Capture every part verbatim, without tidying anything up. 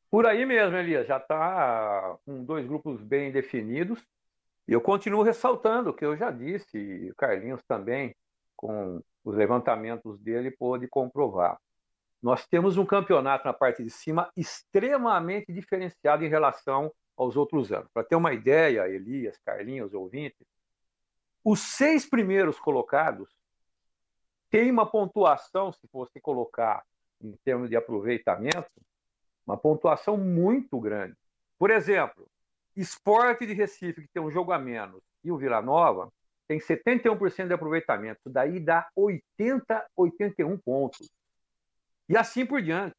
Por aí mesmo, Elias, já está com dois grupos bem definidos. E eu continuo ressaltando o que eu já disse, e o Carlinhos também, com os levantamentos dele, pôde comprovar. Nós temos um campeonato na parte de cima extremamente diferenciado em relação aos outros anos. Para ter uma ideia, Elias, Carlinhos, ouvintes, os seis primeiros colocados têm uma pontuação, se fosse colocar em termos de aproveitamento, uma pontuação muito grande. Por exemplo, Sport de Recife, que tem um jogo a menos, e o Vila Nova, tem setenta e um por cento de aproveitamento. Isso daí dá oitenta, oitenta e um pontos. E assim por diante.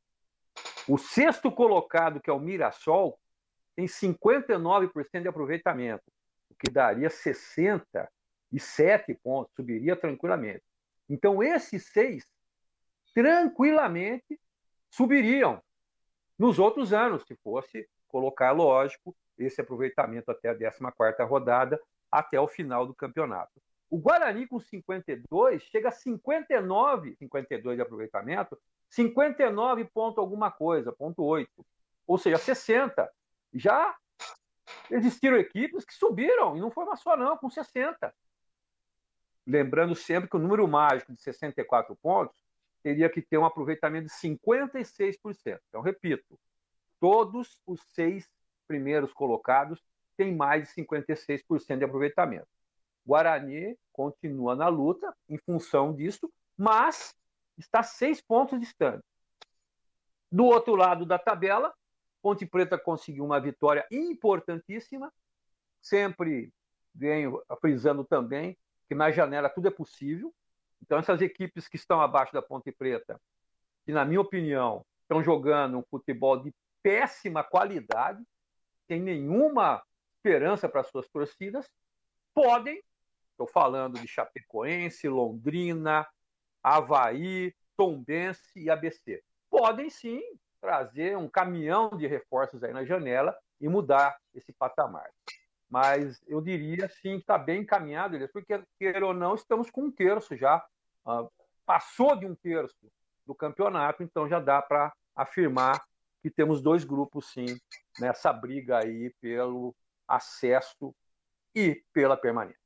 O sexto colocado, que é o Mirassol, tem cinquenta e nove por cento de aproveitamento, o que daria sessenta e sete pontos, subiria tranquilamente. Então, esses seis, tranquilamente, subiriam nos outros anos, se fosse colocar, lógico, esse aproveitamento até a décima quarta rodada, até o final do campeonato. O Guarani, com cinquenta e dois, chega a cinquenta e nove, cinquenta e dois de aproveitamento, cinquenta e nove ponto alguma coisa, ponto oito. Ou seja, sessenta. Já existiram equipes que subiram, e não foi uma só não, com sessenta. Lembrando sempre que o número mágico de sessenta e quatro pontos teria que ter um aproveitamento de cinquenta e seis por cento. Então, repito, todos os seis primeiros colocados têm mais de cinquenta e seis por cento de aproveitamento. Guarani continua na luta em função disso, mas está seis pontos distante. Do outro lado da tabela, Ponte Preta conseguiu uma vitória importantíssima. Sempre venho frisando também que na janela tudo é possível. Então, essas equipes que estão abaixo da Ponte Preta, que, na minha opinião, estão jogando um futebol de péssima qualidade, sem nenhuma esperança para suas torcidas, podem, estou falando de Chapecoense, Londrina, Avaí, Tombense e A B C, podem sim trazer um caminhão de reforços aí na janela e mudar esse patamar. Mas eu diria sim que está bem encaminhado, porque, queira ou não, estamos com um terço já, uh, passou de um terço do campeonato, então já dá para afirmar que temos dois grupos, sim, nessa briga aí pelo acesso e pela permanência.